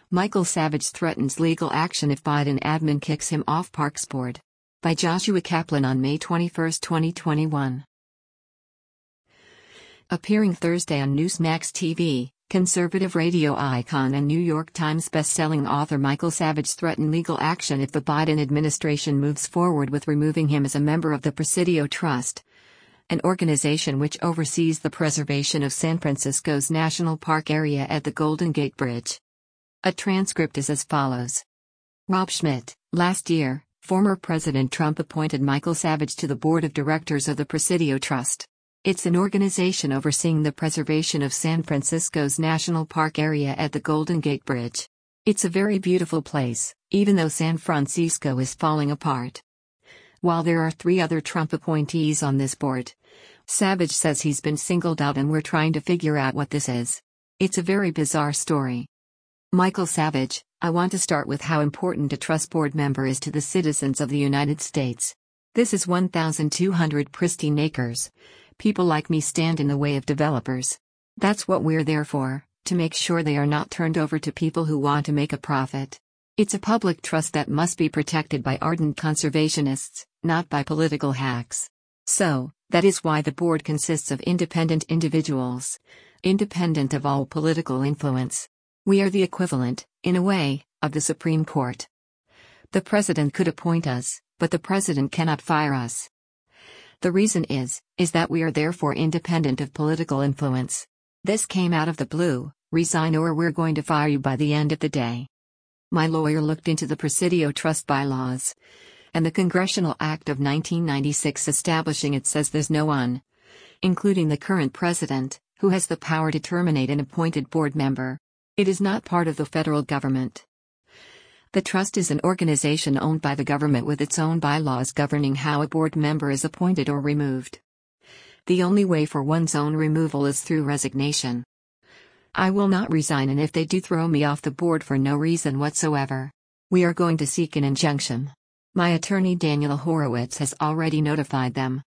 Michael Savage threatens legal action if Biden admin kicks him off Parks board. By Joshua Kaplan on May 21, 2021. Appearing Thursday on Newsmax TV, conservative radio icon and New York Times best-selling author Michael Savage threatened legal action if the Biden administration moves forward with removing him as a member of the Presidio Trust, an organization which oversees the preservation of San Francisco's National Park area at the Golden Gate Bridge. A transcript is as follows. Rob Schmitt, last year, former President Trump appointed Michael Savage to the board of directors of the Presidio Trust. It's an organization overseeing the preservation of San Francisco's National Park area at the Golden Gate Bridge. It's a very beautiful place, even though San Francisco is falling apart. While there are 3 other Trump appointees on this board, Savage says he's been singled out and we're trying to figure out what this is. It's a very bizarre story. Michael Savage, I want to start with how important a trust board member is to the citizens of the United States. This is 1,200 pristine acres. People like me stand in the way of developers. That's what we're there for, to make sure they are not turned over to people who want to make a profit. It's a public trust that must be protected by ardent conservationists, not by political hacks. So, that is why the board consists of independent individuals, independent of all political influence. We are the equivalent, in a way, of the Supreme Court. The president could appoint us, but the president cannot fire us. The reason is that we are therefore independent of political influence. This came out of the blue, resign or we're going to fire you by the end of the day. My lawyer looked into the Presidio Trust bylaws, and the Congressional Act of 1996 establishing it says there's no one, including the current president, who has the power to terminate an appointed board member. It is not part of the federal government. The trust is an organization owned by the government with its own bylaws governing how a board member is appointed or removed. The only way for one's own removal is through resignation. I will not resign, and if they do throw me off the board for no reason whatsoever, we are going to seek an injunction. My attorney Daniel Horowitz has already notified them.